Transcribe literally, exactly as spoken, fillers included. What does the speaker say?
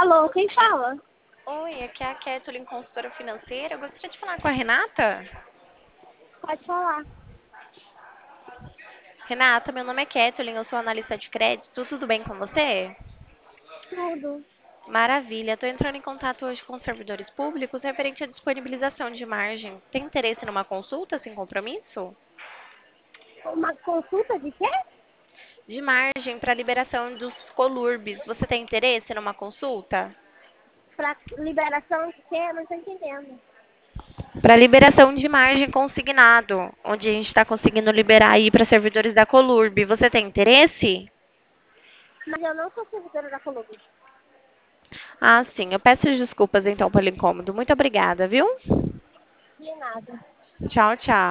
Alô, quem fala? Oi, aqui é a Kathleen, consultora financeira. Eu gostaria de falar com a Renata. Pode falar. Renata, meu nome é Kathleen, eu sou analista de crédito. Tudo bem com você? Tudo. Maravilha. Estou entrando em contato hoje com os servidores públicos referente à disponibilização de margem. Tem interesse numa consulta sem compromisso? Uma consulta de quê? De margem para liberação dos colurbes. Você tem interesse numa consulta? Pra liberação de quê? Não tô entendendo. Para liberação de margem consignado, onde a gente está conseguindo liberar aí para servidores da Colurb. Você tem interesse? Mas eu não sou servidora da Colômbia. Ah, sim. Eu peço desculpas então pelo incômodo. Muito obrigada, viu? De nada. Tchau, tchau.